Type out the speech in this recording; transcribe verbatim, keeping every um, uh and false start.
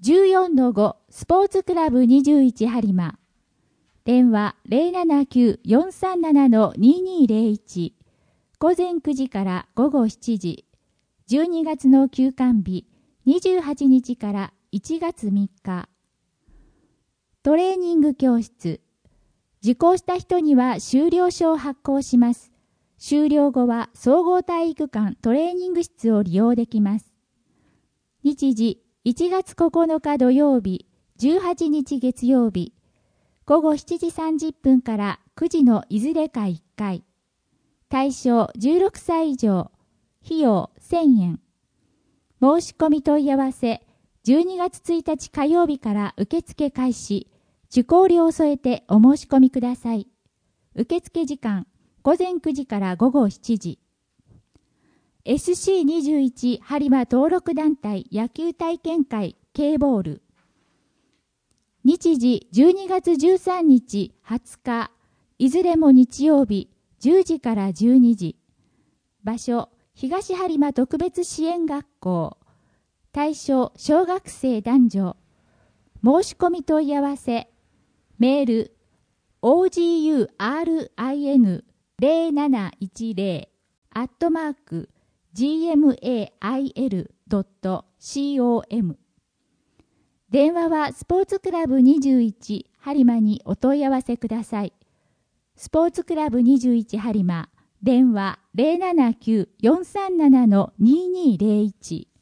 じゅうよんのご スポーツクラブにじゅういち播磨。電話 ゼロななきゅう よんさんなな ににゼロいち。午前くじから午後しちじ。じゅうにがつの休館日にじゅうはちにちからいちがつみっか。トレーニング教室。受講した人には修了証を発行します。修了後は総合体育館トレーニング室を利用できます。日時いちがつここのか土曜日、じゅうはちにち月曜日、午後しちじさんじゅっぷんからくじのいずれかいっかい。対象じゅうろくさい以上。費用せんえん。申し込み問い合わせじゅうにがつついたち火曜日から受付開始。受講料を添えてお申し込みください。受付時間午前くじから午後しちじ。エスシーにじゅういち 播磨登録団体野球体験会 K ボール。日時じゅうにがつじゅうさんにちはつか、いずれも日曜日じゅうじからじゅうにじ。場所東播磨特別支援学校。対象小学生男女。申し込み問い合わせメール オージーユーアールアイエヌゼロなないちゼロ アットマーク ジーエムエーアイエルドットコム。 電話はスポーツクラブにじゅういち播磨にお問い合わせください。スポーツクラブにじゅういち播磨。電話 ゼロななきゅう よんさんなな ににゼロいち。